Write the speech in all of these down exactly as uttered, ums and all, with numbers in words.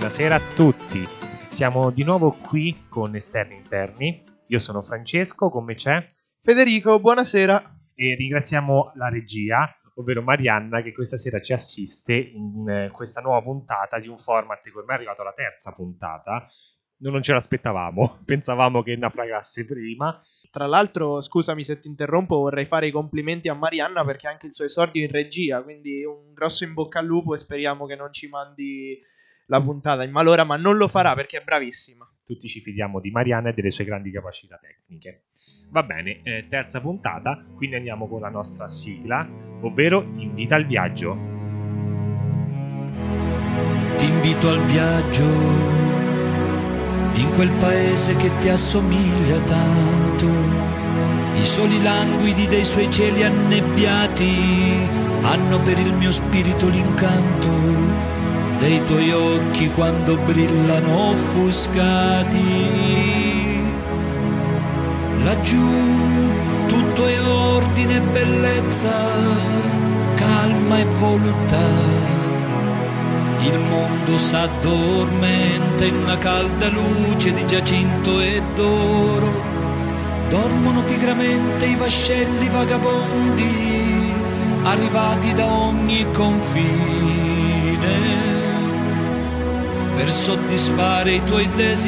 Buonasera a tutti, siamo di nuovo qui con Esterni Interni. Io sono Francesco, con me c'è Federico, buonasera. E ringraziamo la regia, ovvero Marianna, che questa sera ci assiste in eh, questa nuova puntata di un format che ormai è arrivato alla terza puntata. Noi non ce l'aspettavamo, pensavamo che naufragasse prima. Tra l'altro, scusami se ti interrompo, vorrei fare i complimenti a Marianna perché ha anche il suo esordio in regia, quindi un grosso in bocca al lupo e speriamo che non ci mandi la puntata in malora, ma non lo farà perché è bravissima. Tutti ci fidiamo di Marianna e delle sue grandi capacità tecniche. Va bene, eh, terza puntata, quindi andiamo con la nostra sigla, ovvero Invita al viaggio. Ti invito al viaggio in quel paese che ti assomiglia tanto. I soli languidi dei suoi cieli annebbiati hanno per il mio spirito l'incanto dei tuoi occhi quando brillano offuscati. Laggiù tutto è ordine e bellezza, calma e voluttà. Il mondo s'addormenta in una calda luce di giacinto e d'oro. Dormono pigramente i vascelli vagabondi, arrivati da ogni confine, per soddisfare i tuoi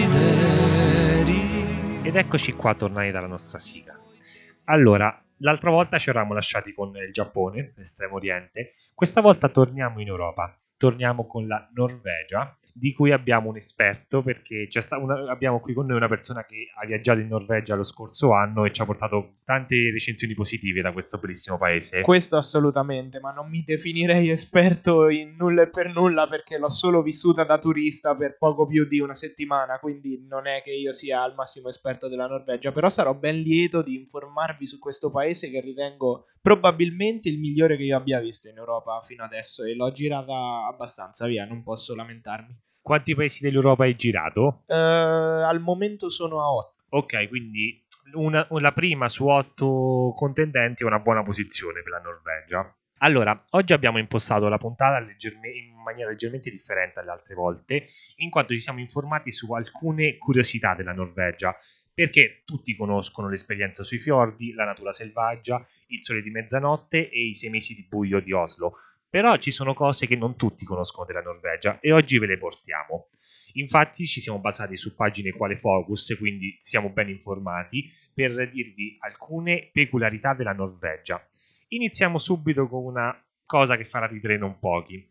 desideri. Ed eccoci qua tornati dalla nostra sigla. Allora, l'altra volta ci eravamo lasciati con il Giappone, l'estremo oriente. Questa volta torniamo in Europa. Torniamo con la Norvegia, di cui abbiamo un esperto, perché c'è sta una, abbiamo qui con noi una persona che ha viaggiato in Norvegia lo scorso anno e ci ha portato tante recensioni positive da questo bellissimo paese. Questo assolutamente, ma non mi definirei esperto in nulla e per nulla perché l'ho solo vissuta da turista per poco più di una settimana, quindi non è che io sia al massimo esperto della Norvegia, però sarò ben lieto di informarvi su questo paese che ritengo probabilmente il migliore che io abbia visto in Europa fino adesso e l'ho girata abbastanza, via, non posso lamentarmi. Quanti paesi dell'Europa hai girato? Uh, al momento sono a otto. Ok, quindi una, la prima su otto contendenti è una buona posizione per la Norvegia. Allora, oggi abbiamo impostato la puntata leggerme, in maniera leggermente differente dalle altre volte, in quanto ci siamo informati su alcune curiosità della Norvegia, perché tutti conoscono l'esperienza sui fiordi, la natura selvaggia, il sole di mezzanotte e i sei mesi di buio di Oslo. Però ci sono cose che non tutti conoscono della Norvegia e oggi ve le portiamo. Infatti ci siamo basati su pagine quale Focus, quindi siamo ben informati, per dirvi alcune peculiarità della Norvegia. Iniziamo subito con una cosa che farà ridere non pochi.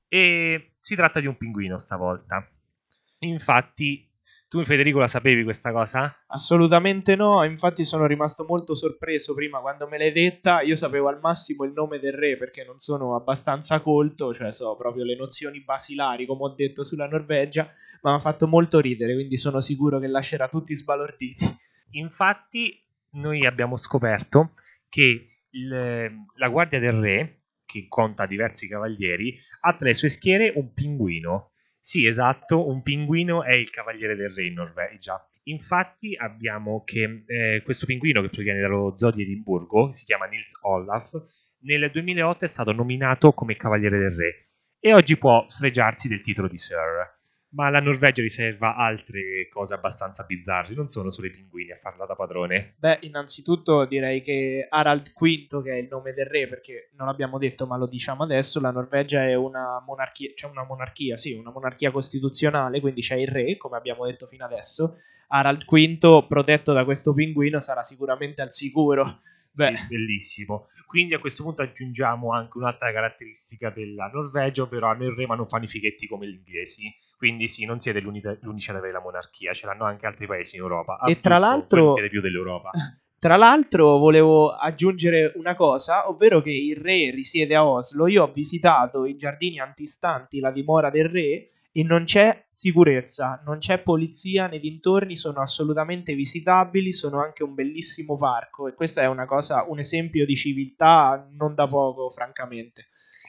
E si tratta di un pinguino stavolta. Infatti, tu Federico la sapevi questa cosa? Assolutamente no, infatti sono rimasto molto sorpreso prima quando me l'hai detta. Io sapevo al massimo il nome del re perché non sono abbastanza colto, cioè so proprio le nozioni basilari come ho detto sulla Norvegia, ma mi ha fatto molto ridere, quindi sono sicuro che lascerà tutti sbalorditi. Infatti noi abbiamo scoperto che il, la guardia del re, che conta diversi cavalieri, ha tra le sue schiere un pinguino. Sì, esatto, un pinguino è il cavaliere del re in Norvegia. Infatti abbiamo che eh, questo pinguino, che proviene dallo zoo di Edimburgo, si chiama Nils Olaf, nel duemilaotto è stato nominato come cavaliere del re e oggi può fregiarsi del titolo di Sir. Ma la Norvegia riserva altre cose abbastanza bizzarre, non sono solo i pinguini a farla da padrone. Beh, innanzitutto direi che Harald quinto, che è il nome del re, perché non l'abbiamo detto ma lo diciamo adesso, la Norvegia è una monarchia, cioè una monarchia, sì, una monarchia costituzionale, quindi c'è il re, come abbiamo detto fino adesso. Harald quinto, protetto da questo pinguino, sarà sicuramente al sicuro. Beh. Sì, bellissimo. Quindi a questo punto aggiungiamo anche un'altra caratteristica della Norvegia, però hanno il re ma non fanno i fighetti come gli inglesi. Quindi sì, non siete l'unici ad avere la monarchia, ce l'hanno anche altri paesi in Europa. Ah, e tra giusto, l'altro non siete più dell'Europa. Tra l'altro volevo aggiungere una cosa, ovvero che il re risiede a Oslo. Io ho visitato i giardini antistanti la dimora del re e non c'è sicurezza, non c'è polizia nei dintorni, sono assolutamente visitabili, sono anche un bellissimo parco e questa è una cosa, un esempio di civiltà non da poco, francamente.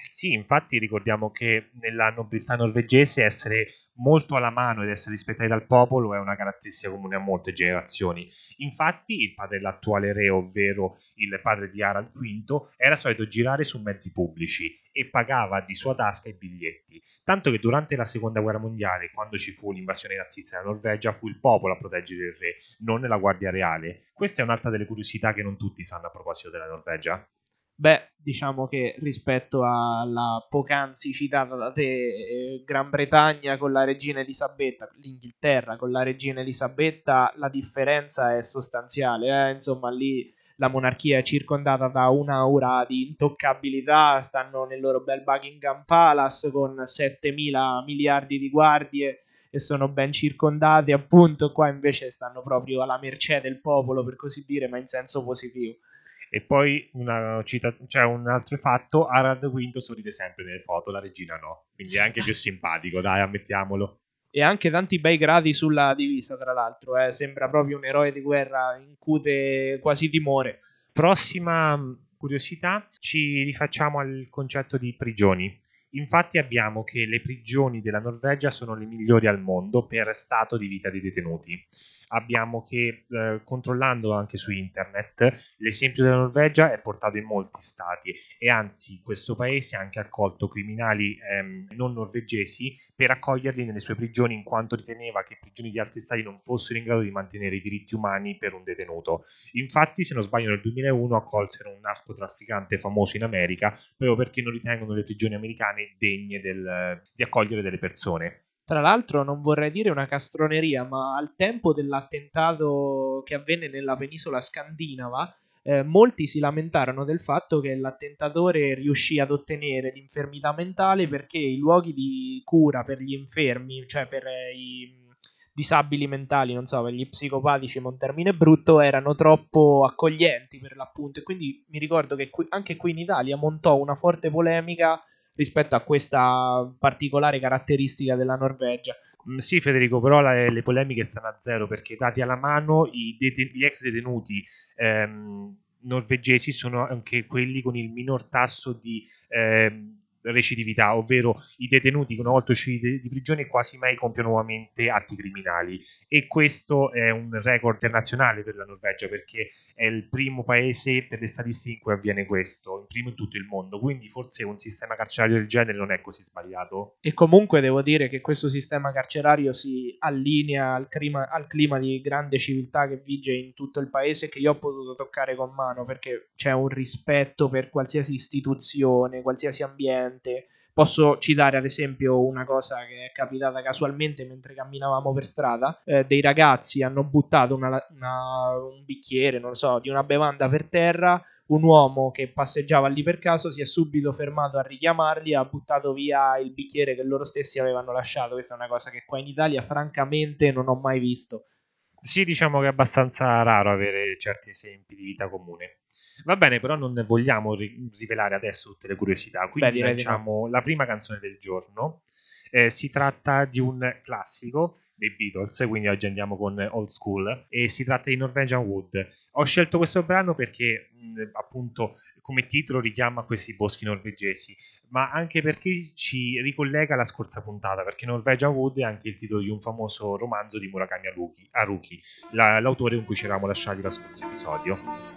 Sì, infatti ricordiamo che nella nobiltà norvegese essere molto alla mano ed essere rispettati dal popolo è una caratteristica comune a molte generazioni. Infatti il padre dell'attuale re, ovvero il padre di Harald V, era solito girare su mezzi pubblici e pagava di sua tasca i biglietti, tanto che durante la seconda guerra mondiale, quando ci fu l'invasione nazista della Norvegia, fu il popolo a proteggere il re, non la guardia reale. Questa è un'altra delle curiosità che non tutti sanno a proposito della Norvegia. Beh, diciamo che rispetto alla poc'anzi citata da te eh, Gran Bretagna con la regina Elisabetta, l'Inghilterra con la regina Elisabetta, la differenza è sostanziale, eh? Insomma lì la monarchia è circondata da un'aura di intoccabilità, stanno nel loro bel Buckingham Palace con settemila miliardi di guardie e sono ben circondati, appunto qua invece stanno proprio alla mercé del popolo, per così dire, ma in senso positivo. E poi una cita- cioè un altro fatto, Harald V sorride sempre nelle foto, la regina no, quindi è anche più simpatico, dai, ammettiamolo. E anche tanti bei gradi sulla divisa, tra l'altro, eh. Sembra proprio un eroe di guerra, incute quasi timore. Prossima curiosità, ci rifacciamo al concetto di prigioni. Infatti abbiamo che le prigioni della Norvegia sono le migliori al mondo per stato di vita dei detenuti. Abbiamo che, eh, controllando anche su internet, l'esempio della Norvegia è portato in molti stati e anzi questo paese ha anche accolto criminali ehm, non norvegesi per accoglierli nelle sue prigioni, in quanto riteneva che prigioni di altri stati non fossero in grado di mantenere i diritti umani per un detenuto. Infatti, se non sbaglio, nel duemilauno accolsero un narcotrafficante famoso in America proprio perché non ritengono le prigioni americane degne del, di accogliere delle persone. Tra l'altro non vorrei dire una castroneria, ma al tempo dell'attentato che avvenne nella penisola scandinava, eh, molti si lamentarono del fatto che l'attentatore riuscì ad ottenere l'infermità mentale perché i luoghi di cura per gli infermi, cioè per eh, i disabili mentali, non so, per gli psicopatici, ma un termine brutto, erano troppo accoglienti per l'appunto. E quindi mi ricordo che qui, anche qui in Italia montò una forte polemica rispetto a questa particolare caratteristica della Norvegia. Sì, Federico, però la, le polemiche stanno a zero perché dati alla mano i deten- gli ex detenuti ehm, norvegesi sono anche quelli con il minor tasso di ehm, recidività, ovvero i detenuti che una volta usciti di prigione quasi mai compiono nuovamente atti criminali, e questo è un record internazionale per la Norvegia perché è il primo paese per le statistiche in cui avviene questo, il primo in tutto il mondo, quindi forse un sistema carcerario del genere non è così sbagliato. E comunque devo dire che questo sistema carcerario si allinea al clima, al clima di grande civiltà che vige in tutto il paese, che io ho potuto toccare con mano, perché c'è un rispetto per qualsiasi istituzione, qualsiasi ambiente. Posso citare ad esempio una cosa che è capitata casualmente mentre camminavamo per strada. Eh, dei ragazzi hanno buttato una, una, un bicchiere, non lo so, di una bevanda per terra. Un uomo che passeggiava lì per caso si è subito fermato a richiamarli e ha buttato via il bicchiere che loro stessi avevano lasciato. Questa è una cosa che qua in Italia francamente non ho mai visto. Sì, diciamo che è abbastanza raro avere certi esempi di vita comune. Va bene, però non vogliamo ri- rivelare adesso tutte le curiosità, quindi Beh, lanciamo no. la prima canzone del giorno. Eh, si tratta di un classico dei Beatles, quindi oggi andiamo con Old School, e si tratta di Norwegian Wood. Ho scelto questo brano perché mh, appunto come titolo richiama questi boschi norvegesi, ma anche perché ci ricollega alla scorsa puntata, perché Norwegian Wood è anche il titolo di un famoso romanzo di Murakami Haruki, Haruki la, l'autore con cui ci eravamo lasciati lo scorso episodio.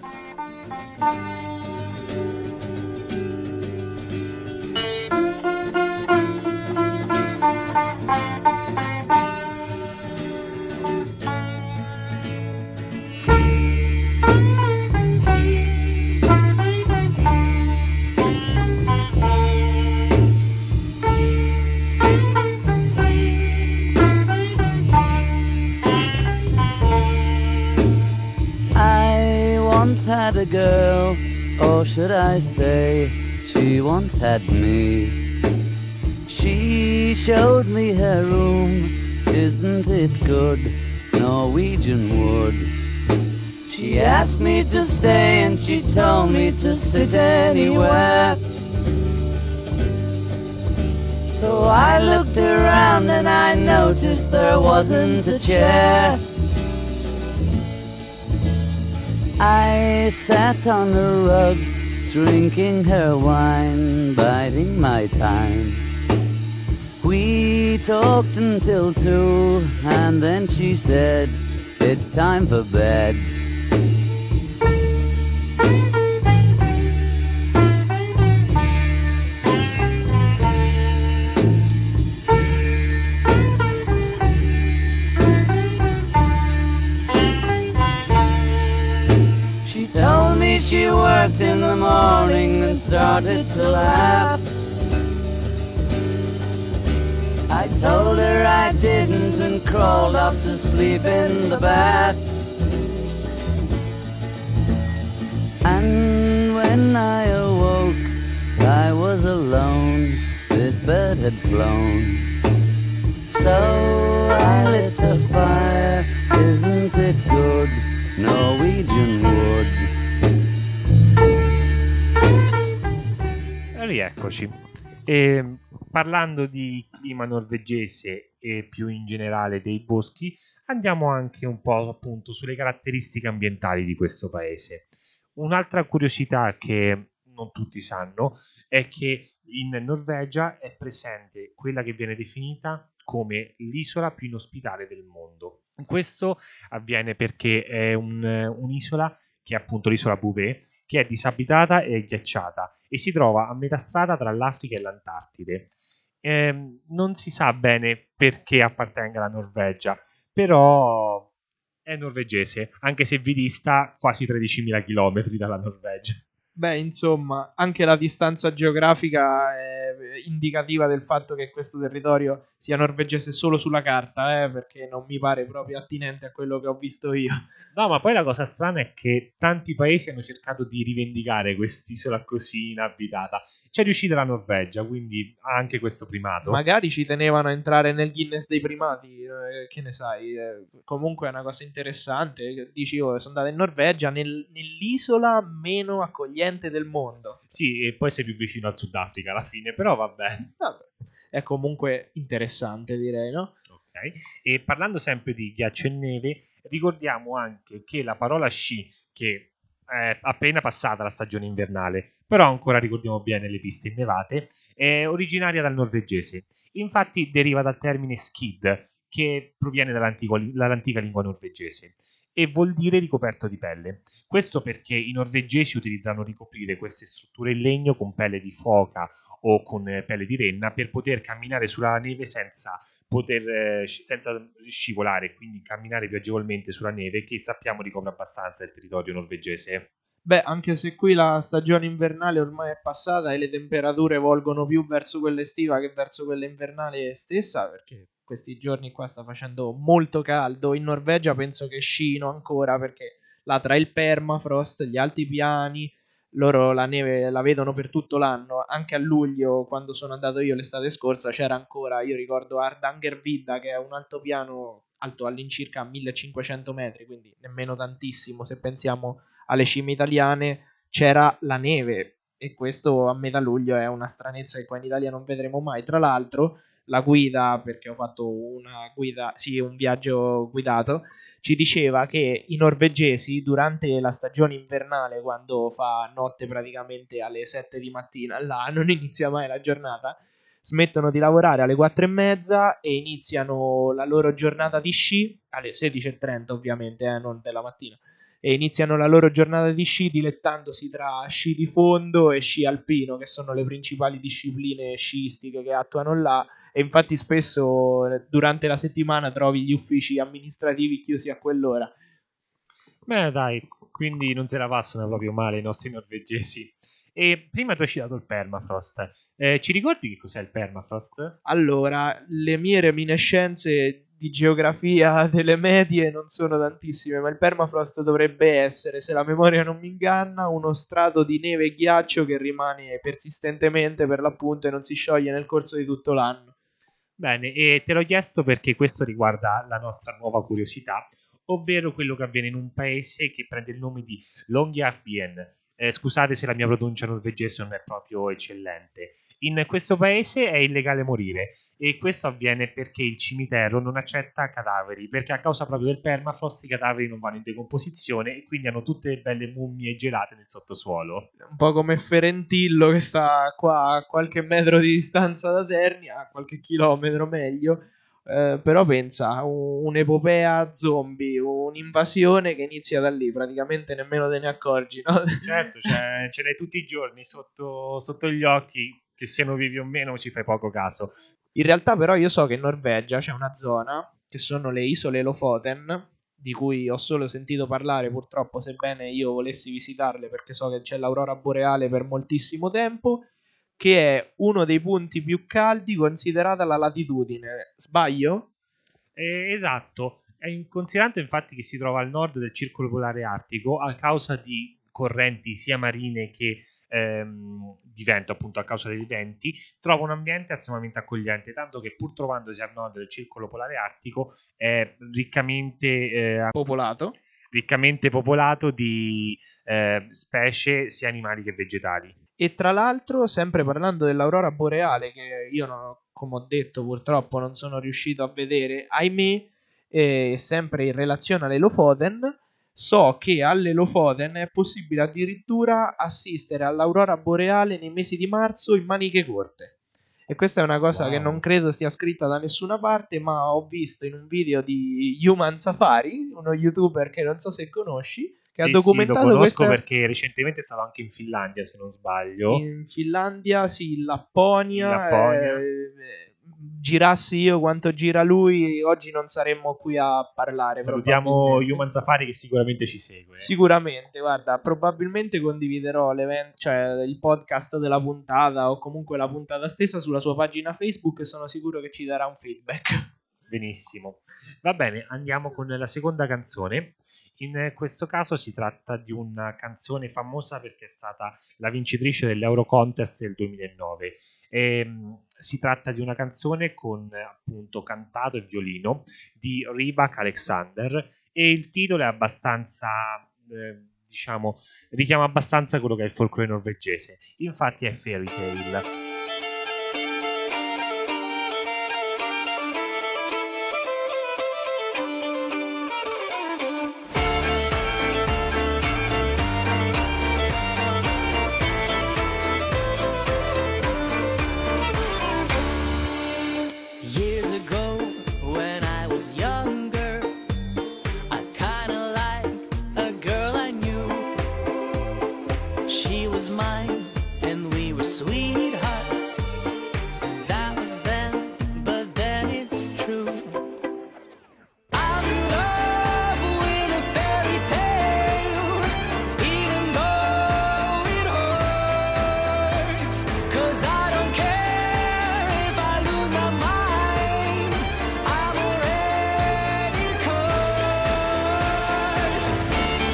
Had a girl, or should I say, she once had me. She showed me her room, isn't it good, Norwegian wood. She asked me to stay and she told me to sit anywhere. So I looked around and I noticed there wasn't a chair. I sat on the rug, drinking her wine, biding my time. We talked until two, and then she said, it's time for bed. She told me she worked in the morning and started to laugh. I told her I didn't and crawled up to sleep in the bath. And when I awoke, I was alone, this bird had flown. So I lit the fire, isn't it good, Norwegian wood. Rieccoci. E, parlando di clima norvegese e più in generale dei boschi, andiamo anche un po' appunto sulle caratteristiche ambientali di questo paese. Un'altra curiosità che non tutti sanno è che in Norvegia è presente quella che viene definita come l'isola più inospitale del mondo. Questo avviene perché è un, un'isola che è appunto l'isola Bouvet, che è disabitata e ghiacciata e si trova a metà strada tra l'Africa e l'Antartide. Eh, non si sa bene perché appartenga alla Norvegia, però è norvegese, anche se vi dista quasi tredicimila chilometri dalla Norvegia. Beh, insomma, anche la distanza geografica è indicativa del fatto che questo territorio sia norvegese solo sulla carta, eh, perché non mi pare proprio attinente a quello che ho visto io. No, ma poi la cosa strana è che tanti paesi hanno cercato di rivendicare quest'isola così inabitata. C'è riuscita la Norvegia, quindi ha anche questo primato. Magari ci tenevano a entrare nel Guinness dei primati, eh, che ne sai. Eh, comunque è una cosa interessante. Dici, oh, sono andato in Norvegia, nel- nell'isola meno accogliente del mondo. Sì, e poi sei più vicino al Sudafrica alla fine, però va bene. Vabbè, è comunque interessante, direi, no? Ok. E parlando sempre di ghiaccio e neve, ricordiamo anche che la parola sci, che è appena passata la stagione invernale, però ancora ricordiamo bene le piste innevate, è originaria dal norvegese. Infatti deriva dal termine skid, che proviene dall'antico- dall'antica lingua norvegese e vuol dire ricoperto di pelle. Questo perché i norvegesi utilizzano ricoprire queste strutture in legno con pelle di foca o con eh, pelle di renna per poter camminare sulla neve senza poter eh, sci- senza scivolare, quindi camminare più agevolmente sulla neve, che sappiamo ricopre abbastanza il territorio norvegese. Beh, anche se qui la stagione invernale ormai è passata e le temperature volgono più verso quella estiva che verso quella invernale stessa, perché questi giorni qua sta facendo molto caldo. In Norvegia penso che scino ancora, perché là tra il permafrost, gli altipiani, loro la neve la vedono per tutto l'anno. Anche a luglio, quando sono andato io l'estate scorsa, c'era ancora, io ricordo Hardangervidda, che è un altopiano alto all'incirca millecinquecento metri, quindi nemmeno tantissimo se pensiamo alle cime italiane, c'era la neve, e questo a metà luglio è una stranezza che qua in Italia non vedremo mai. Tra l'altro la guida, perché ho fatto una guida, sì, un viaggio guidato, ci diceva che i norvegesi durante la stagione invernale, quando fa notte praticamente alle sette di mattina, là non inizia mai la giornata, smettono di lavorare alle quattro e mezza e iniziano la loro giornata di sci alle sedici e trenta, ovviamente, eh, non della mattina, e iniziano la loro giornata di sci dilettandosi tra sci di fondo e sci alpino, che sono le principali discipline sciistiche che attuano là. E infatti spesso eh, durante la settimana trovi gli uffici amministrativi chiusi a quell'ora. Beh, dai, quindi non se la passano proprio male i nostri norvegesi. E prima tu hai citato il permafrost. Eh, ci ricordi che cos'è il permafrost? Allora, le mie reminiscenze di geografia delle medie non sono tantissime, ma il permafrost dovrebbe essere, se la memoria non mi inganna, uno strato di neve e ghiaccio che rimane persistentemente, per l'appunto, e non si scioglie nel corso di tutto l'anno. Bene, e te l'ho chiesto perché questo riguarda la nostra nuova curiosità, ovvero quello che avviene in un paese che prende il nome di Longyearbyen. Eh, scusate se la mia pronuncia norvegese non è proprio eccellente. In questo paese è illegale morire e questo avviene perché il cimitero non accetta cadaveri, perché a causa proprio del permafrost i cadaveri non vanno in decomposizione e quindi hanno tutte le belle mummie gelate nel sottosuolo. Un po' come Ferentillo che sta qua a qualche metro di distanza da Terni, a qualche chilometro meglio. Eh, però pensa, un- un'epopea zombie, un'invasione che inizia da lì, praticamente nemmeno te ne accorgi, no? Certo, cioè, ce l'hai tutti i giorni sotto, sotto gli occhi, che siano vivi o meno ci fai poco caso. In realtà però io so che in Norvegia c'è una zona, che sono le isole Lofoten, di cui ho solo sentito parlare purtroppo, sebbene io volessi visitarle perché so che c'è l'aurora boreale per moltissimo tempo, che è uno dei punti più caldi considerata la latitudine. Sbaglio? Eh, esatto, è in- considerando infatti che si trova al nord del circolo polare artico a causa di correnti sia marine che ehm, di vento, appunto a causa dei venti, trova un ambiente estremamente accogliente, tanto che pur trovandosi al nord del circolo polare artico è riccamente, eh, Popolato. riccamente popolato di eh, specie sia animali che vegetali. E tra l'altro, sempre parlando dell'aurora boreale, che io, non- come ho detto, purtroppo non sono riuscito a vedere, ahimè, eh, sempre in relazione alle Lofoten, so che alle Lofoten è possibile addirittura assistere all'aurora boreale nei mesi di marzo in maniche corte. E questa è una cosa Wow. che non credo stia scritta da nessuna parte, ma ho visto in un video di Human Safari, uno youtuber che non so se conosci, che Sì, ha documentato sì, lo conosco questa... perché recentemente è stato anche in Finlandia, se non sbaglio. In Finlandia, sì, in Lapponia. In Lapponia. eh, eh, girassi io quanto gira lui, oggi non saremmo qui a parlare. Salutiamo probabilmente. Human Safari che sicuramente ci segue. Sicuramente, guarda, probabilmente condividerò l'event- cioè il podcast della puntata o comunque la puntata stessa sulla sua pagina Facebook e sono sicuro che ci darà un feedback. Benissimo. Va bene, andiamo con la seconda canzone. In questo caso si tratta di una canzone famosa perché è stata la vincitrice dell'Euro Contest del duemilanove. Ehm, si tratta di una canzone con appunto cantato e violino di Rybak Alexander e il titolo è abbastanza, eh, diciamo, richiama abbastanza quello che è il folklore norvegese. Infatti è Fairy Tale. Years ago, when I was younger, I kinda liked a girl I knew. She was mine, and we were sweethearts. That was then, but then it's true. I'm in love with a fairy tale, even though it hurts. 'Cause I don't care if I lose my mind, I'm already cursed.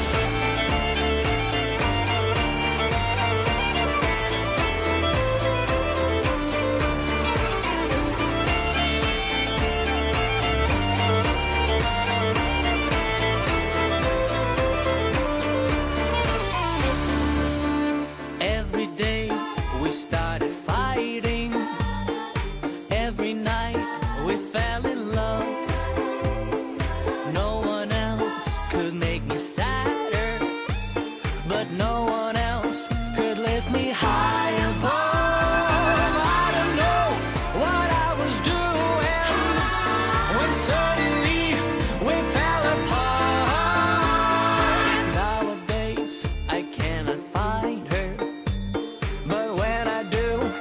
Every day we started fighting. Every night we fell in love. No one else could make me sadder, but no one else could lift me high above. I don't know what I was doing when suddenly we fell apart. Nowadays I cannot find her, but when I do,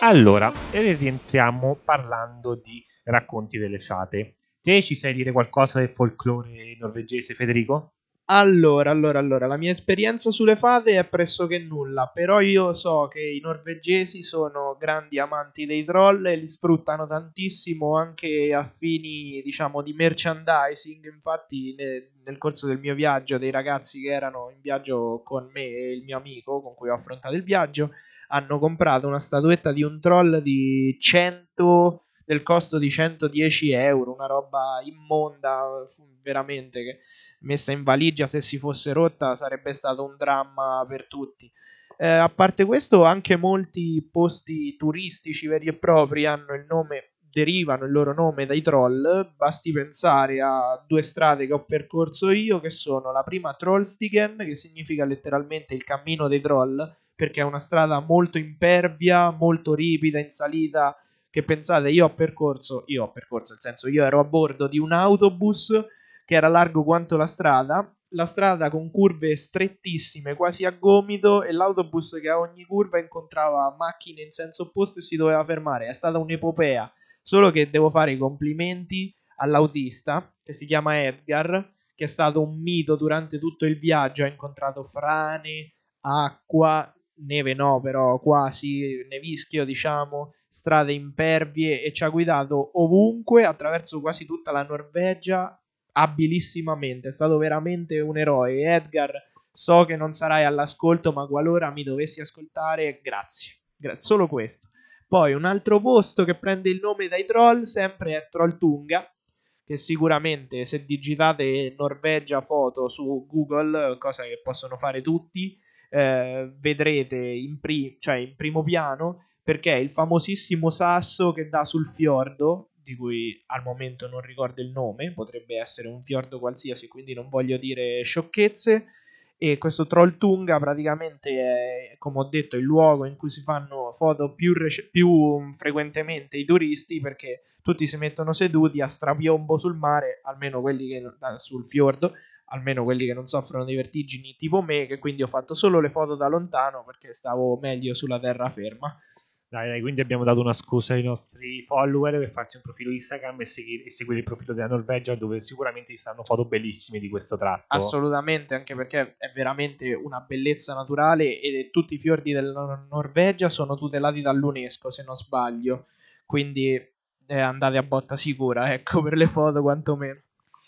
Allora, e rientriamo parlando di racconti delle fate. Te ci sai dire qualcosa del folklore norvegese, Federico? Allora, allora, allora, la mia esperienza sulle fate è pressoché nulla, però io so che i norvegesi sono grandi amanti dei troll e li sfruttano tantissimo anche a fini, diciamo, di merchandising. Infatti, ne- nel corso del mio viaggio, dei ragazzi che erano in viaggio con me e il mio amico con cui ho affrontato il viaggio, hanno comprato una statuetta di un troll di cento, del costo di centodieci euro, una roba immonda, veramente, che messa in valigia, se si fosse rotta sarebbe stato un dramma per tutti. Eh, a parte questo, anche molti posti turistici veri e propri hanno il nome, derivano il loro nome dai troll. Basti pensare a due strade che ho percorso io, che sono la prima Trollstigen, che significa letteralmente il cammino dei troll, perché è una strada molto impervia, molto ripida, in salita, che pensate, io ho percorso, io ho percorso, nel senso io ero a bordo di un autobus che era largo quanto la strada, la strada con curve strettissime, quasi a gomito, e l'autobus che a ogni curva incontrava macchine in senso opposto e si doveva fermare. È stata un'epopea, solo che devo fare i complimenti all'autista, che si chiama Edgar, che è stato un mito durante tutto il viaggio. Ha incontrato frane, acqua, neve no, però quasi nevischio, diciamo, strade impervie, e ci ha guidato ovunque attraverso quasi tutta la Norvegia abilissimamente. È stato veramente un eroe. Edgar, so che non sarai all'ascolto, ma qualora mi dovessi ascoltare, grazie. Gra- solo questo. Poi un altro posto che prende il nome dai troll sempre è Trolltunga, che sicuramente, se digitate Norvegia foto su Google, cosa che possono fare tutti, eh, vedrete in, pri- cioè in primo piano, perché è il famosissimo sasso che dà sul fiordo, di cui al momento non ricordo il nome, potrebbe essere un fiordo qualsiasi, quindi non voglio dire sciocchezze. E questo Trolltunga praticamente è, come ho detto, il luogo in cui si fanno foto più, rec- più frequentemente i turisti, perché tutti si mettono seduti a strapiombo sul mare, almeno quelli che sul fiordo, almeno quelli che non soffrono di vertigini tipo me, che quindi ho fatto solo le foto da lontano perché stavo meglio sulla terraferma. Dai, dai, quindi abbiamo dato una scusa ai nostri follower per farsi un profilo Instagram e, segui- e seguire il profilo della Norvegia, dove sicuramente ci stanno foto bellissime di questo tratto. Assolutamente, anche perché è veramente una bellezza naturale, e tutti i fiordi della Nor- Norvegia sono tutelati dall'UNESCO, se non sbaglio, quindi eh, andate a botta sicura, ecco, per le foto quantomeno.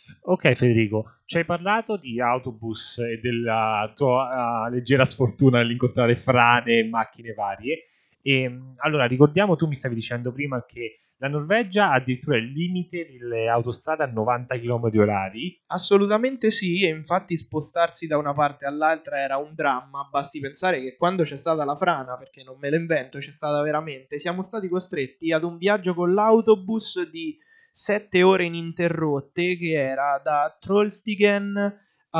Ok Federico, ci hai parlato di autobus e della tua uh, leggera sfortuna nell'incontrare frane e macchine varie. E, mh, allora, ricordiamo, tu mi stavi dicendo prima che la Norvegia ha addirittura il limite delle autostrade a novanta chilometri orari. Assolutamente sì, e infatti spostarsi da una parte all'altra era un dramma. Basti pensare che quando c'è stata la frana, perché non me lo invento, c'è stata veramente, siamo stati costretti ad un viaggio con l'autobus di sette ore ininterrotte, che era da Trollstigen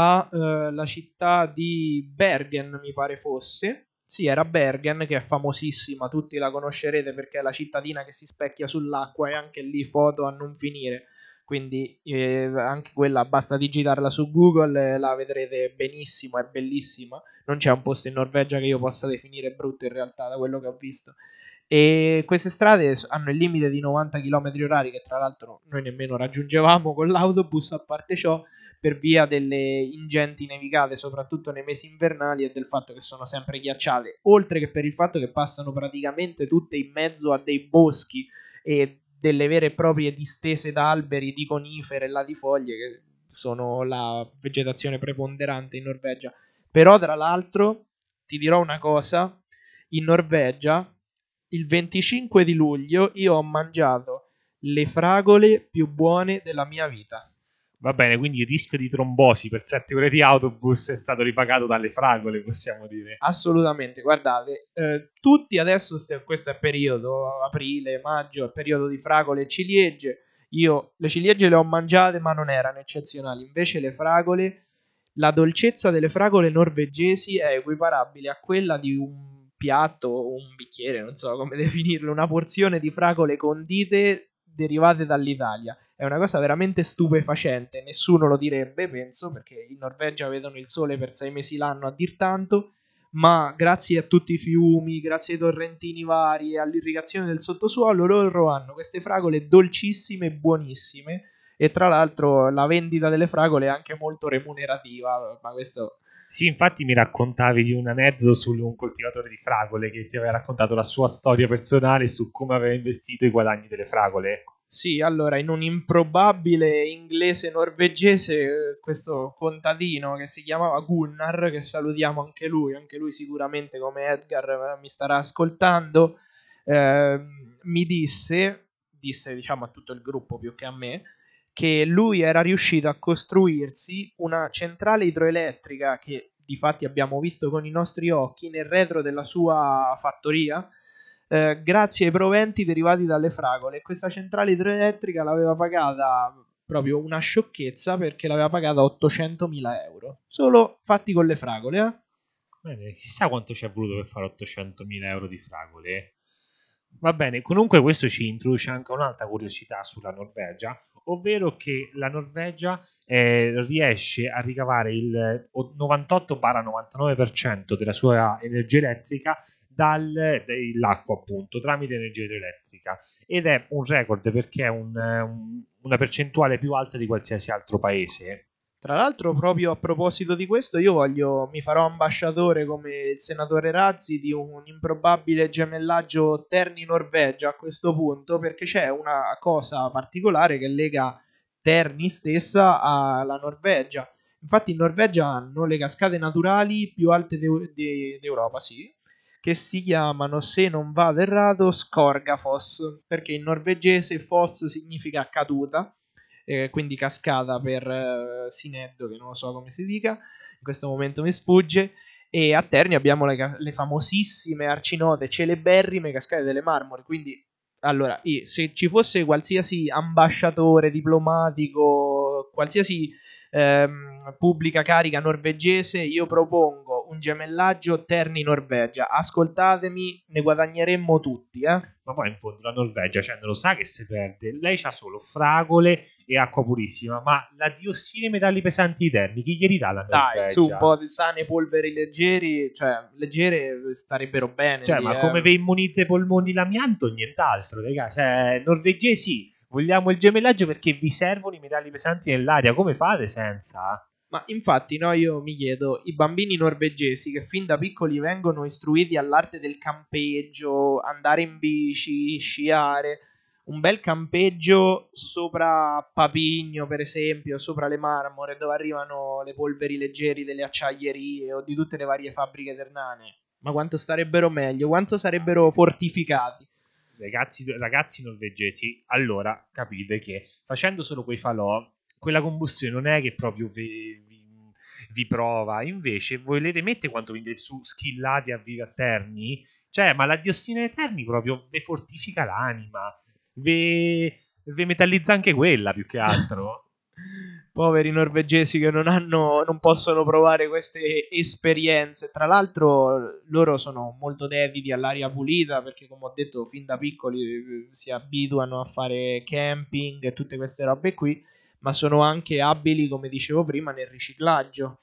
alla città di Bergen, mi pare fosse. Sì, era Bergen, che è famosissima, tutti la conoscerete perché è la cittadina che si specchia sull'acqua, e anche lì foto a non finire. Quindi eh, anche quella basta digitarla su Google e la vedrete benissimo, è bellissima. Non c'è un posto in Norvegia che io possa definire brutto in realtà, da quello che ho visto. E queste strade hanno il limite di novanta chilometri orari, che tra l'altro noi nemmeno raggiungevamo con l'autobus, a parte ciò, per via delle ingenti nevicate, soprattutto nei mesi invernali, e del fatto che sono sempre ghiacciate, oltre che per il fatto che passano praticamente tutte in mezzo a dei boschi e delle vere e proprie distese d'alberi, di conifere e latifoglie, che sono la vegetazione preponderante in Norvegia. Però, tra l'altro, ti dirò una cosa: in Norvegia, il venticinque di luglio, io ho mangiato le fragole più buone della mia vita. Va bene, quindi il rischio di trombosi per sette ore di autobus è stato ripagato dalle fragole, possiamo dire. Assolutamente, guardate, eh, tutti adesso, st- questo è periodo, aprile, maggio, è periodo di fragole e ciliegie. Io le ciliegie le ho mangiate, ma non erano eccezionali. Invece le fragole, la dolcezza delle fragole norvegesi è equiparabile a quella di un piatto o un bicchiere, non so come definirlo, una porzione di fragole condite derivate dall'Italia. È una cosa veramente stupefacente, nessuno lo direbbe, penso, perché in Norvegia vedono il sole per sei mesi l'anno, a dir tanto, ma grazie a tutti i fiumi, grazie ai torrentini vari e all'irrigazione del sottosuolo, loro hanno queste fragole dolcissime e buonissime, e tra l'altro la vendita delle fragole è anche molto remunerativa, ma questo... Sì, infatti mi raccontavi di un aneddoto su un coltivatore di fragole che ti aveva raccontato la sua storia personale su come aveva investito i guadagni delle fragole. Sì, allora, in un improbabile inglese norvegese, eh, questo contadino che si chiamava Gunnar, che salutiamo anche lui, anche lui sicuramente come Edgar eh, mi starà ascoltando, eh, mi disse, disse diciamo a tutto il gruppo più che a me, che lui era riuscito a costruirsi una centrale idroelettrica che difatti abbiamo visto con i nostri occhi nel retro della sua fattoria, eh, grazie ai proventi derivati dalle fragole. Questa centrale idroelettrica l'aveva pagata proprio una sciocchezza, perché l'aveva pagata ottocentomila euro, solo fatti con le fragole. Eh? Bene, chissà quanto ci è voluto per fare ottocentomila euro di fragole. Va bene, comunque questo ci introduce anche un'altra curiosità sulla Norvegia, ovvero che la Norvegia eh, riesce a ricavare il novantotto novantanove per cento della sua energia elettrica dall'acqua, appunto, tramite energia idroelettrica, ed è un record perché è un, un, una percentuale più alta di qualsiasi altro paese. Tra l'altro, proprio a proposito di questo, io voglio, mi farò ambasciatore come il senatore Razzi di un improbabile gemellaggio Terni-Norvegia a questo punto, perché c'è una cosa particolare che lega Terni stessa alla Norvegia. Infatti in Norvegia hanno le cascate naturali più alte de- de- d'Europa, sì, che si chiamano, se non vado errato, Skorgafoss, perché in norvegese foss significa caduta, eh, quindi cascata per eh, Sineddo, che non lo so come si dica, in questo momento mi sfugge. E a Terni abbiamo le, le famosissime, arcinote, celeberrime cascate delle Marmore. Quindi, allora, io, se ci fosse qualsiasi ambasciatore diplomatico, qualsiasi ehm, pubblica carica norvegese, io propongo un gemellaggio Terni-Norvegia. Ascoltatemi, ne guadagneremmo tutti, eh? Ma poi in fondo la Norvegia, cioè, non lo sa che si perde. Lei c'ha solo fragole e acqua purissima, ma la diossina e i metalli pesanti di Terni chi glieli dà la Norvegia? Dai, su un po' di sane polveri leggeri, cioè leggere starebbero bene. Cioè, lì, ma eh. come vi immunizza i polmoni l'amianto, nient'altro, raga. Cioè, norvegesi, vogliamo il gemellaggio perché vi servono i metalli pesanti nell'aria. Come fate senza? Ma infatti, no, io mi chiedo, i bambini norvegesi che fin da piccoli vengono istruiti all'arte del campeggio, andare in bici, sciare, un bel campeggio sopra Papigno, per esempio, sopra le Marmore, dove arrivano le polveri leggeri delle acciaierie o di tutte le varie fabbriche ternane. Ma quanto starebbero meglio, quanto sarebbero fortificati. Ragazzi, ragazzi norvegesi, allora capite che facendo solo quei falò, quella combustione non è che proprio vi, vi, vi prova, invece volete mettere quanto vi su schillati a vivi a Terni, cioè, ma la diossina dei Terni proprio vi fortifica l'anima, vi, vi metallizza anche quella più che altro. Poveri norvegesi che non hanno, non possono provare queste esperienze. Tra l'altro loro sono molto dediti all'aria pulita, perché come ho detto fin da piccoli si abituano a fare camping e tutte queste robe qui, ma sono anche abili, come dicevo prima, nel riciclaggio,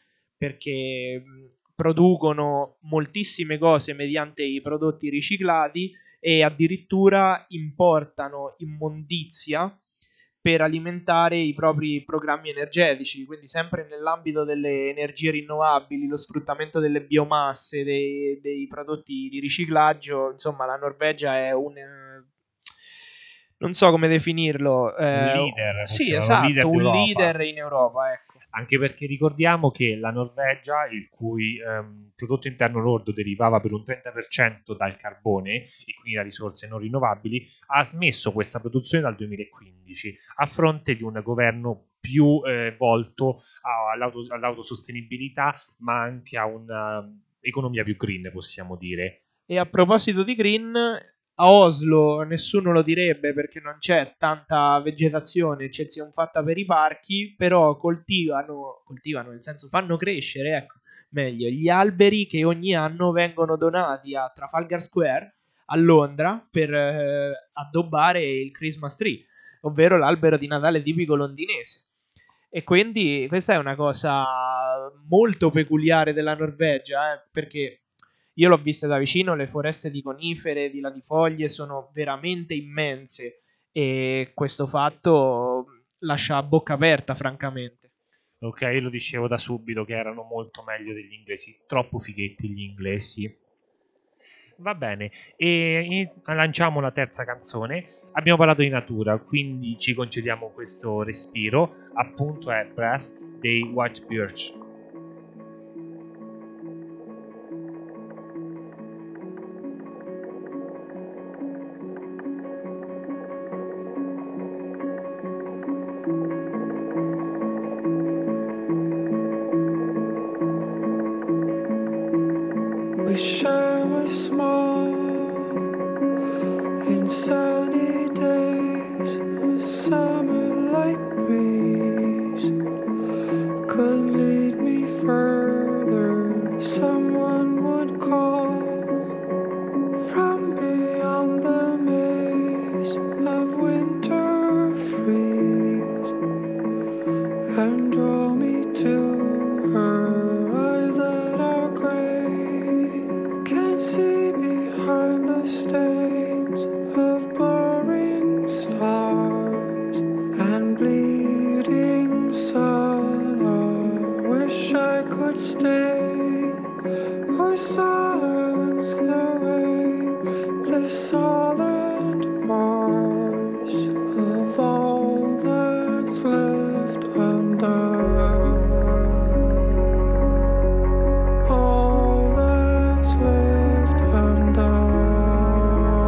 perché producono moltissime cose mediante i prodotti riciclati e addirittura importano immondizia per alimentare i propri programmi energetici, quindi sempre nell'ambito delle energie rinnovabili, lo sfruttamento delle biomasse, dei, dei prodotti di riciclaggio. Insomma, la Norvegia è un... non so come definirlo. Eh, un leader, sì, possiamo, esatto, un leader, un leader in Europa, ecco. Anche perché ricordiamo che la Norvegia, il cui ehm, prodotto interno lordo derivava per un trenta per cento dal carbone e quindi da risorse non rinnovabili, ha smesso questa produzione dal duemilaquindici a fronte di un governo più eh, volto all'auto, all'autosostenibilità, ma anche a un'economia più green, possiamo dire. E a proposito di green, a Oslo nessuno lo direbbe perché non c'è tanta vegetazione, eccezione fatta per i parchi, però coltivano, coltivano nel senso fanno crescere, ecco, meglio, gli alberi che ogni anno vengono donati a Trafalgar Square a Londra per eh, addobbare il Christmas tree, ovvero l'albero di Natale tipico londinese. E quindi questa è una cosa molto peculiare della Norvegia, eh, perché Io l'ho vista da vicino, le foreste di conifere, di latifoglie sono veramente immense e questo fatto lascia a bocca aperta, francamente. Ok, io lo dicevo da subito che erano molto meglio degli inglesi, troppo fighetti gli inglesi. Va bene, e in- lanciamo la terza canzone. Abbiamo parlato di natura, quindi ci concediamo questo respiro. Appunto è Breath dei White Birch. Wish I was small in sunny days, a summer light breeze could lead me further. Someone would call from beyond the maze of winter freeze and draw me to her eyes that are gray. Can't see behind the stains of blurring stars and bleeding sun. I wish I could stay or silence the rain, the solid bars of all that's left undone. All that's left undone.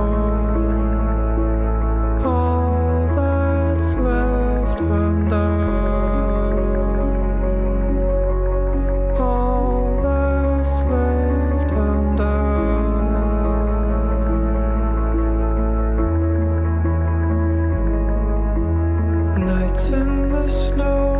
All that's left undone. All that's left undone. Nights in the snow,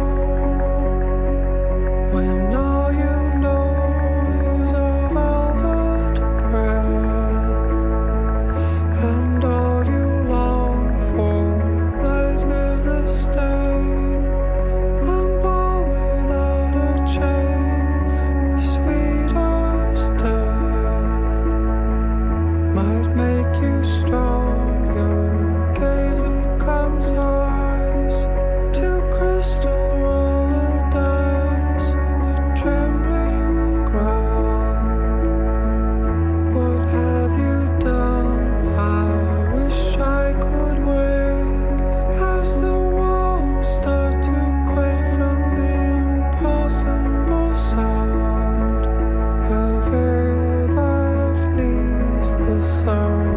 when all you know is a velvet breath, and all you long for light is the stain, limbo without a chain, the sweetest death might make you strong. Your gaze becomes eyes to crystal roll a dice, the trembling ground. What have you done? I wish I could wake as the walls start to quake from the impossible sound of air that leaves the sun.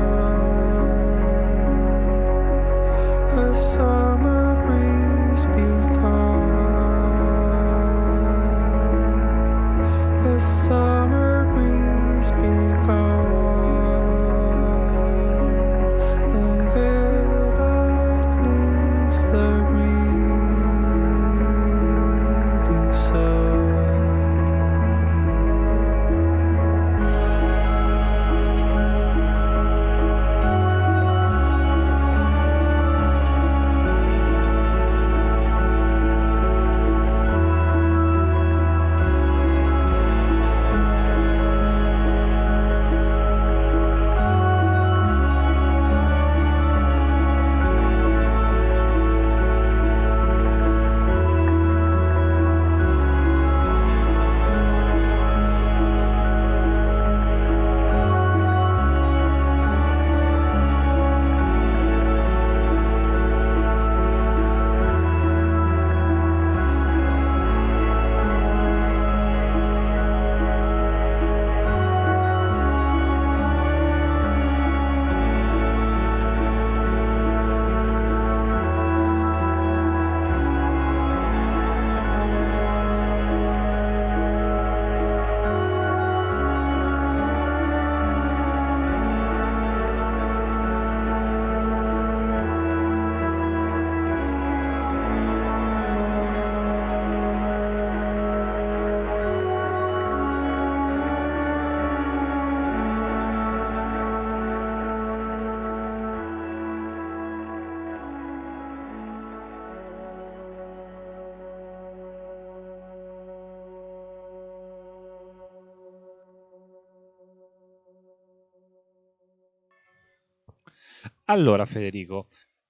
A summer breeze begun. A summer breeze begun. Of air that leaves the breathing sun. Allora, Federico,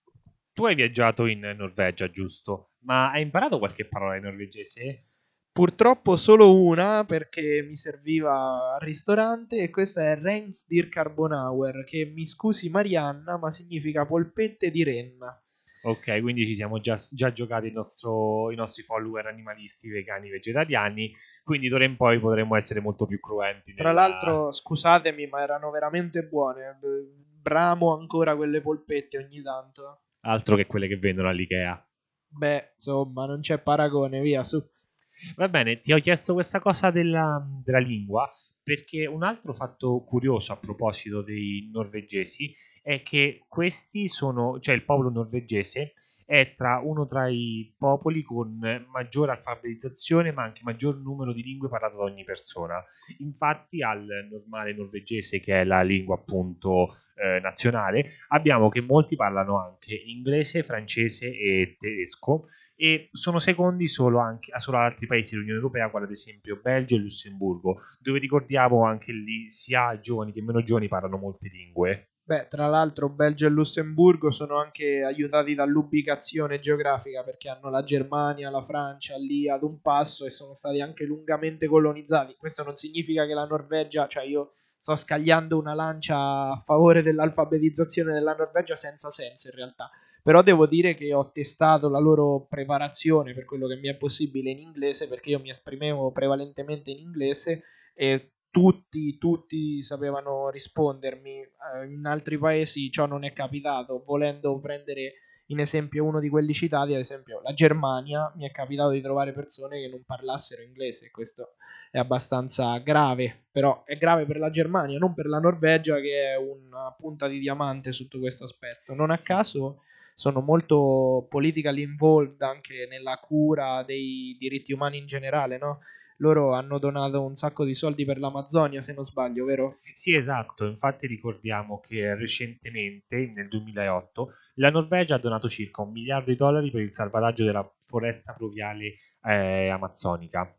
tu hai viaggiato in Norvegia, giusto? Ma hai imparato qualche parola in norvegese? Purtroppo solo una perché mi serviva al ristorante e questa è Reinsdyr Carbonauer, che mi scusi Marianna, ma significa polpette di renna. Ok, quindi ci siamo già, già giocati il nostro- i nostri follower animalisti, vegani, vegetariani, quindi d'ora in poi potremmo essere molto più cruenti Tra nella... l'altro, scusatemi, ma erano veramente buone. B- Bramo ancora quelle polpette ogni tanto. altro che quelle che vendono all'Ikea. Beh, insomma, non c'è paragone, via, su. Va bene, ti ho chiesto questa cosa della, della lingua perché un altro fatto curioso a proposito dei norvegesi è che questi sono, cioè il popolo norvegese è tra uno tra i popoli con maggiore alfabetizzazione ma anche maggior numero di lingue parlate da ogni persona. Infatti al normale norvegese, che è la lingua appunto eh, nazionale, abbiamo che molti parlano anche inglese, francese e tedesco e sono secondi solo, anche, solo ad altri paesi dell'Unione Europea, quali ad esempio Belgio e Lussemburgo, dove ricordiamo anche lì sia giovani che meno giovani parlano molte lingue. Beh, tra l'altro Belgio e Lussemburgo sono anche aiutati dall'ubicazione geografica perché hanno la Germania, la Francia lì ad un passo e sono stati anche lungamente colonizzati. Questo non significa che la Norvegia, cioè io sto scagliando una lancia a favore dell'alfabetizzazione della Norvegia senza senso in realtà. Però devo dire che ho testato la loro preparazione per quello che mi è possibile in inglese perché io mi esprimevo prevalentemente in inglese e tutti, tutti sapevano rispondermi. Eh, in altri paesi ciò non è capitato. Volendo prendere in esempio uno di quelli citati, ad esempio la Germania, mi è capitato di trovare persone che non parlassero inglese. Questo è abbastanza grave, però è grave per la Germania, non per la Norvegia, che è una punta di diamante sotto questo aspetto. Non a caso sono molto politically involved anche nella cura dei diritti umani in generale, no? Loro hanno donato un sacco di soldi per l'Amazzonia, se non sbaglio, vero? Sì, esatto, infatti ricordiamo che recentemente, nel duemilaotto, la Norvegia ha donato circa un miliardo di dollari per il salvataggio della foresta pluviale eh, amazzonica.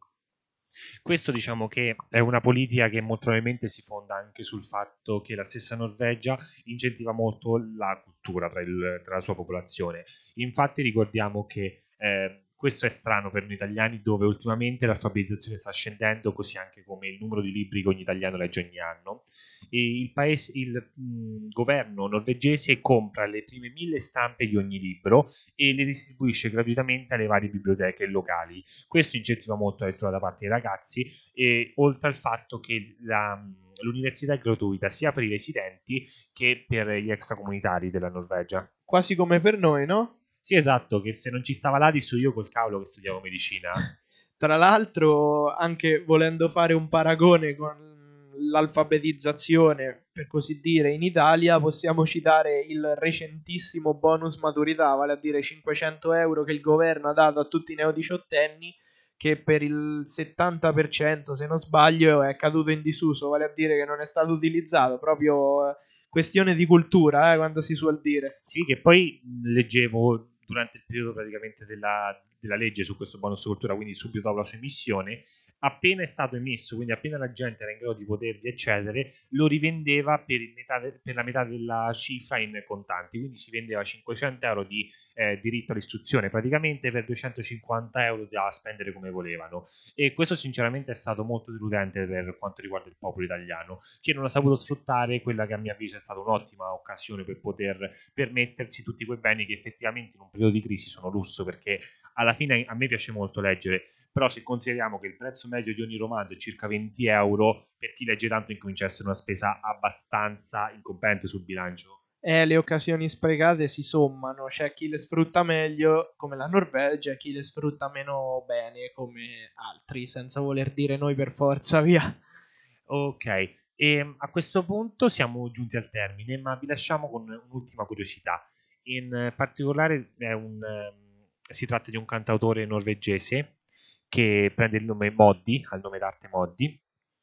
Questo diciamo che è una politica che molto probabilmente si fonda anche sul fatto che la stessa Norvegia incentiva molto la cultura tra, il- tra la sua popolazione. Infatti ricordiamo che eh, questo è strano per noi italiani, dove ultimamente l'alfabetizzazione sta scendendo, così anche come il numero di libri che ogni italiano legge ogni anno. E il, paese, il mh, governo norvegese compra le prime mille stampe di ogni libro e le distribuisce gratuitamente alle varie biblioteche locali. Questo incentiva molto la lettura da parte dei ragazzi, e oltre al fatto che la, l'università è gratuita sia per i residenti che per gli extracomunitari della Norvegia. Quasi come per noi, no? Sì, esatto, che se non ci stava l'Adis io col cavolo che studiavo medicina. Tra l'altro, anche volendo fare un paragone con l'alfabetizzazione, per così dire, in Italia, possiamo citare il recentissimo bonus maturità, vale a dire cinquecento euro che il governo ha dato a tutti i neodiciottenni, che per il settanta per cento, se non sbaglio, è caduto in disuso, vale a dire che non è stato utilizzato, proprio eh, questione di cultura, eh, quando si suol dire. Sì, che poi mh, leggevo durante il periodo praticamente della, della legge su questo bonus cultura, quindi subito dopo la sua emissione, appena è stato emesso, quindi appena la gente era in grado di poterli eccedere, lo rivendeva per, il metà de- per la metà della cifra in contanti, quindi si vendeva cinquecento euro di eh, diritto all'istruzione praticamente per duecentocinquanta euro da spendere come volevano. E questo sinceramente è stato molto deludente per quanto riguarda il popolo italiano, che non ha saputo sfruttare quella che a mio avviso è stata un'ottima occasione per poter permettersi tutti quei beni che effettivamente in un periodo di crisi sono lusso, perché alla fine a me piace molto leggere, però se consideriamo che il prezzo medio di ogni romanzo è circa venti euro, per chi legge tanto incomincia a essere una spesa abbastanza incombente sul bilancio. Eh, le occasioni sprecate si sommano, c'è chi le sfrutta meglio come la Norvegia e chi le sfrutta meno bene come altri, senza voler dire noi per forza, via. Ok, e a questo punto siamo giunti al termine, ma vi lasciamo con un'ultima curiosità. In particolare è un, ehm, si tratta di un cantautore norvegese che prende il nome Moddi, al nome d'arte Moddi,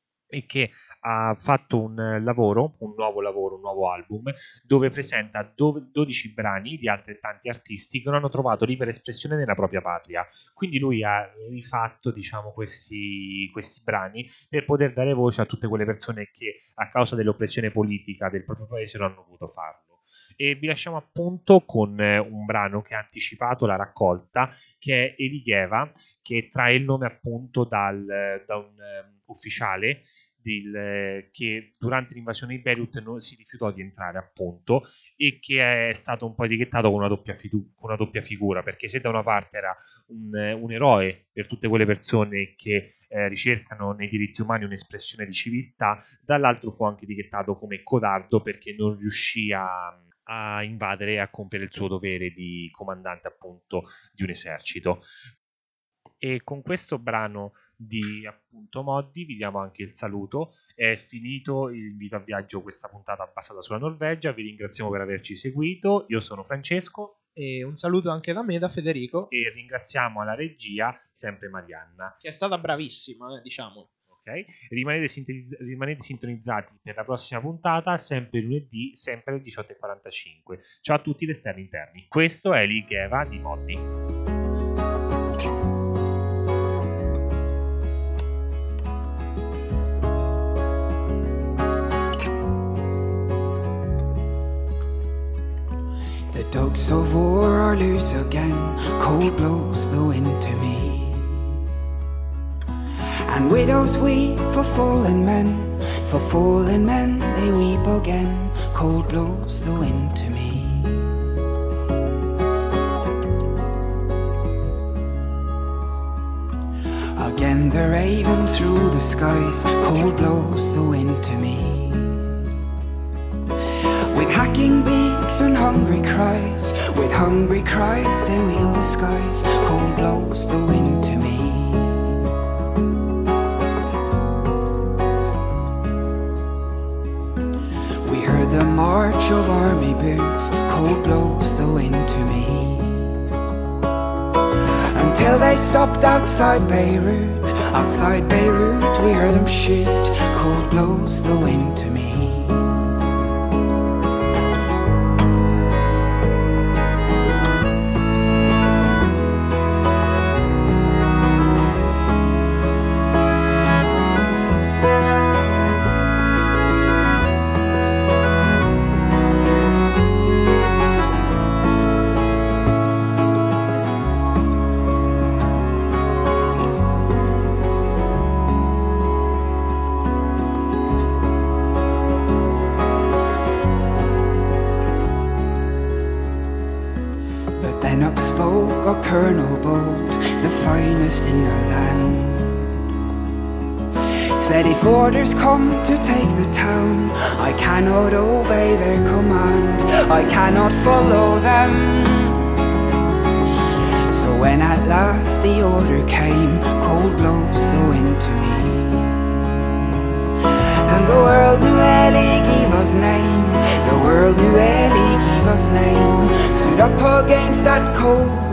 e che ha fatto un eh, lavoro, un nuovo lavoro, un nuovo album, dove presenta dov- dodici brani di altrettanti artisti che non hanno trovato libera espressione nella propria patria. Quindi lui ha rifatto, diciamo, questi, questi brani per poter dare voce a tutte quelle persone che a causa dell'oppressione politica del proprio paese non hanno potuto farlo. E vi lasciamo appunto con eh, un brano che ha anticipato la raccolta, che è Eligheva, che trae il nome appunto dal, da un um, ufficiale del, eh, che durante l'invasione di Beirut non si rifiutò di entrare appunto, e che è stato un po' etichettato con una doppia, fidu- con una doppia figura, perché se da una parte era un, eh, un eroe per tutte quelle persone che eh, ricercano nei diritti umani un'espressione di civiltà, dall'altro fu anche etichettato come codardo perché non riuscì a a invadere e a compiere il suo dovere di comandante appunto di un esercito. E con questo brano di appunto Moddi vi diamo anche il saluto. È finito il invito a viaggio, questa puntata basata sulla Norvegia. Vi ringraziamo per averci seguito. Io sono Francesco E un saluto anche da me, da Federico, e ringraziamo alla regia sempre Marianna. che è stata bravissima, eh, diciamo. Ok? Rimanete, sintoni- rimanete sintonizzati per la prossima puntata, sempre lunedì, sempre alle diciotto e quarantacinque. Ciao a tutti l'esterni interni. Questo è Eligheva di Moddi. The dogs of war are loose again, cold blows the wind to me. And widows weep for fallen men, for fallen men they weep again, cold blows the wind to me. Again the ravens rule the skies, cold blows the wind to me. With hacking beaks and hungry cries, with hungry cries they wheel the skies, cold blows the wind to me. We heard the march of army boots, cold blows the wind to me. Until they stopped outside Beirut, outside Beirut we heard them shoot, cold blows the wind to me. Then up spoke a colonel bold, the finest in the land. Said if orders come to take the town, I cannot obey their command, I cannot follow them. So when at last the order came, cold blows the wind to me. And the world knew Eli gave us name, the world knew Eli gave us name. Stood up against that cold